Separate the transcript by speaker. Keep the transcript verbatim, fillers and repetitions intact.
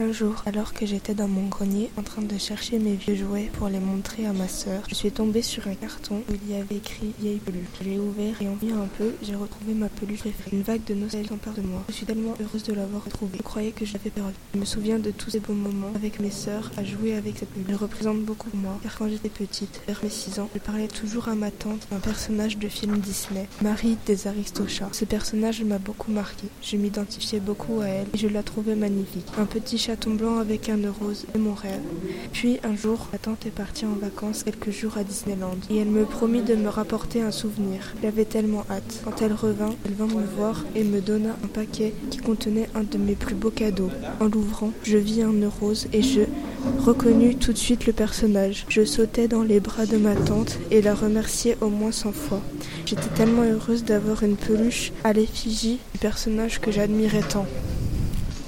Speaker 1: Un jour, alors que j'étais dans mon grenier en train de chercher mes vieux jouets pour les montrer à ma sœur, je suis tombée sur un carton où il y avait écrit « Vieille peluche ». Je l'ai ouvert et en fouillant un peu, j'ai retrouvé ma peluche préférée. Une vague de nostalgie s'empare de moi. Je suis tellement heureuse de l'avoir retrouvée. Je croyais que je l'avais perdue. Je me souviens de tous ces beaux moments avec mes sœurs à jouer avec cette peluche. Elle représente beaucoup pour moi, car quand j'étais petite, vers mes six ans, je parlais toujours à ma tante d'un personnage de film Disney, Marie des Aristochats. Ce personnage m'a beaucoup marqué. Je m'identifiais beaucoup à elle et je la trouvais magnifique. Un petit chaton blanc avec un nœud rose est mon rêve. Puis un jour, ma tante est partie en vacances quelques jours à Disneyland et elle me promit de me rapporter un souvenir. J'avais tellement hâte. Quand elle revint, elle vint me voir et me donna un paquet qui contenait un de mes plus beaux cadeaux. En l'ouvrant, je vis un nœud rose et je reconnus tout de suite le personnage. Je sautais dans les bras de ma tante et la remerciais au moins cent fois. J'étais tellement heureuse d'avoir une peluche à l'effigie du personnage que j'admirais tant.